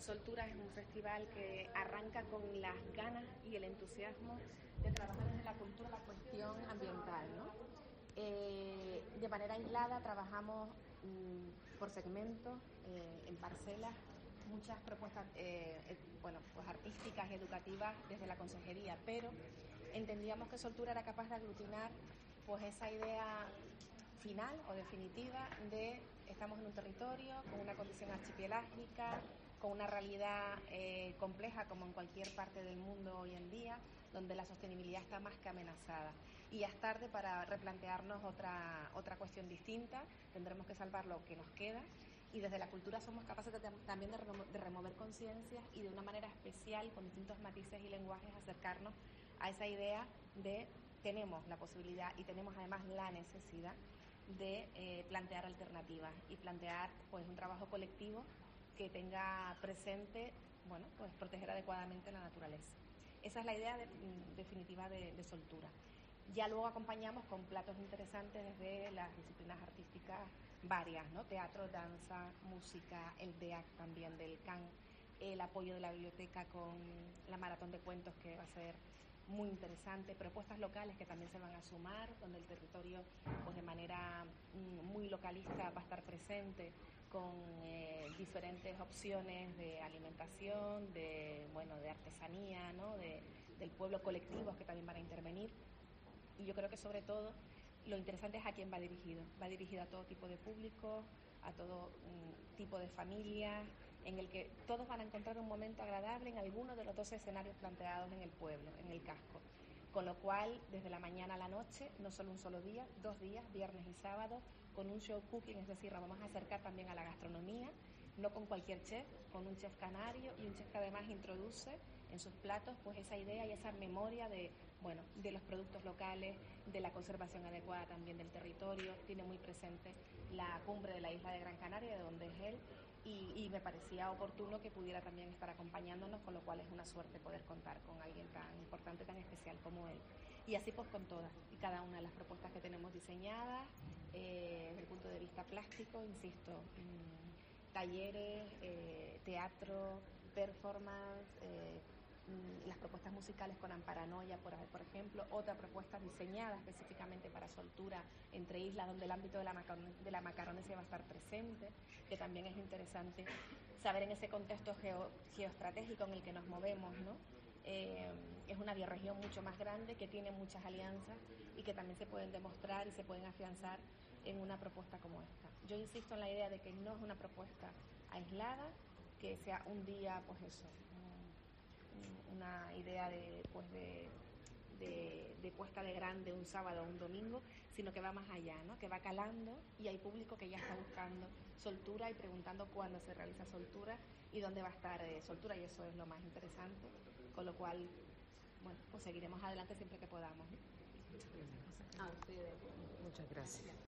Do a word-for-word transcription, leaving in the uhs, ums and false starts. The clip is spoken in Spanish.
Soltura es un festival que arranca con las ganas y el entusiasmo de trabajar desde la cultura la cuestión ambiental, ¿no? Eh, de manera aislada trabajamos mmm, por segmentos, eh, en parcelas, muchas propuestas eh, eh, bueno, pues artísticas, educativas desde la consejería, pero entendíamos que Soltura era capaz de aglutinar pues esa idea final o definitiva de estamos en un territorio con una condición archipelágica, con una realidad eh, compleja como en cualquier parte del mundo hoy en día, donde la sostenibilidad está más que amenazada. Y ya es tarde para replantearnos otra, otra cuestión distinta, tendremos que salvar lo que nos queda y desde la cultura somos capaces de, también de, remo de remover conciencias y de una manera especial, con distintos matices y lenguajes, acercarnos a esa idea de tenemos la posibilidad y tenemos además la necesidad de eh, plantear alternativas y plantear pues un trabajo colectivo que tenga presente, bueno, pues proteger adecuadamente la naturaleza. Esa es la idea de, definitiva de, de Soltura. Ya luego acompañamos con platos interesantes desde las disciplinas artísticas varias, ¿no? Teatro, danza, música, el D E A C también del C A N, el apoyo de la biblioteca con la maratón de cuentos que va a ser muy interesante, propuestas locales que también se van a sumar, donde el territorio pues de manera muy localista va a estar presente con eh, diferentes opciones de alimentación, de bueno, de artesanía, ¿no? de, del pueblo, colectivos que también van a intervenir. Y yo creo que sobre todo lo interesante es a quién va dirigido. Va dirigido a todo tipo de público, a todo um, tipo de familias, en el que todos van a encontrar un momento agradable en alguno de los dos escenarios planteados en el pueblo, en el casco. Con lo cual, desde la mañana a la noche, no solo un solo día, dos días, viernes y sábado, con un show cooking, es decir, nos vamos a acercar también a la gastronomía, no con cualquier chef, con un chef canario y un chef que además introduce en sus platos pues esa idea y esa memoria de, bueno, de los productos locales, de la conservación adecuada también del territorio. Tiene muy presente la cumbre de la isla de Gran Canaria, de donde es él, y, y me parecía oportuno que pudiera también estar acompañándonos, con lo cual es una suerte poder contar con alguien tan importante, tan especial como él. Y así pues con todas y cada una de las propuestas que tenemos diseñadas, eh, desde el punto de vista plástico, insisto, mmm, talleres, eh, teatro, performance, eh, las propuestas musicales con Amparanoia, por, por ejemplo, otra propuesta diseñada específicamente para Soltura entre islas, donde el ámbito de la, de la macaronesia va a estar presente, que también es interesante saber en ese contexto geo, geoestratégico en el que nos movemos, ¿no? Eh, es una bioregión mucho más grande que tiene muchas alianzas y que también se pueden demostrar y se pueden afianzar en una propuesta como esta. Yo insisto en la idea de que no es una propuesta aislada, que sea un día, pues eso, una idea de, pues de, de, de puesta de grande un sábado o un domingo, sino que va más allá, ¿no? Que va calando y hay público que ya está buscando Soltura y preguntando cuándo se realiza Soltura y dónde va a estar eh, Soltura, y eso es lo más interesante, con lo cual, bueno, pues seguiremos adelante siempre que podamos. A ustedes. Muchas gracias.